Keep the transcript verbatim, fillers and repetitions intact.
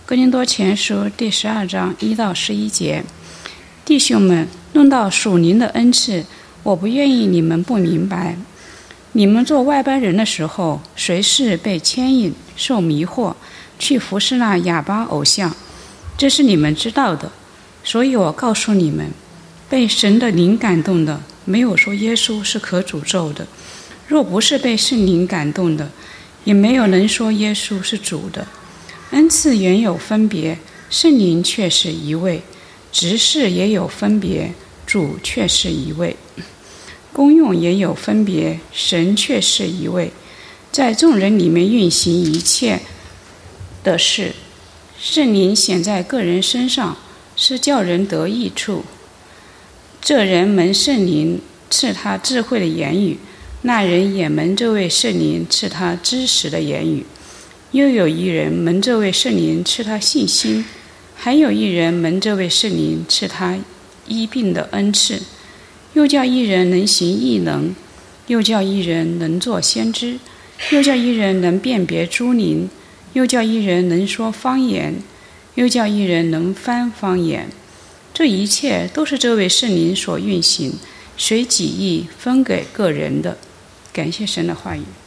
哥林多前书第十二章一到十一节，弟兄们，论到属灵的恩赐，我不愿意你们不明白。你们做外邦人的时候，谁是被牵引、受迷惑，去服侍那哑巴偶像？这是你们知道的。所以我告诉你们，被神的灵感动的，没有说耶稣是可诅咒的；若不是被圣灵感动的，也没有人说耶稣是主的。恩赐原有分别，圣灵却是一位；执事也有分别，主却是一位；功用也有分别，神却是一位。在众人里面运行一切的事，圣灵显在个人身上，是叫人得益处。这人蒙圣灵赐他智慧的言语，那人也蒙这位圣灵赐他知识的言语。又有一人蒙这位圣灵赐他信心，还有一人蒙这位圣灵赐他医病的恩赐。又叫一人能行异能，又叫一人能作先知，又叫一人能辨别诸灵，又叫一人能说方言，又叫一人能翻方言。这一切都是这位圣灵所运行，随己意分给个人的。感谢神的话语。